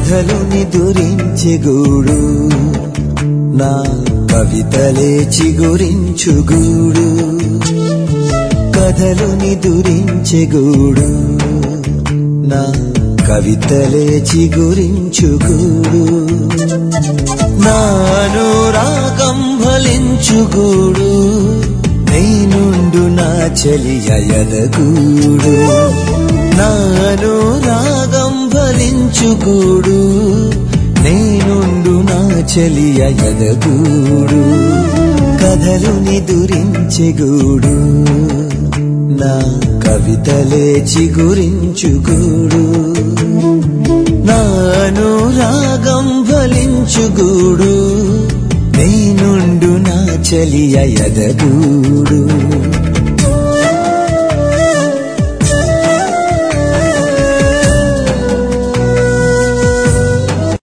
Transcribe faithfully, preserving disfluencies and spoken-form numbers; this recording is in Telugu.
కథలు నిదురించే గూడు నా కవితలే చిగురించు గూడు కథలు నిదురించే గూడు నా కవితలే చిగురించు గూడు నాను రాగం ఫలించు గూడు నేనుండు నా చలియ ఎదగూడు నాను రాగం ఫలించు గూడు నేనుండు నా చలియ ఎదగూడు కథలు నిదురించే గూడు నా కవితలే చిగురించు గూడు నాను రాగం ఫలించు గూడు నేనుండు నా చలియ ఎదగూడు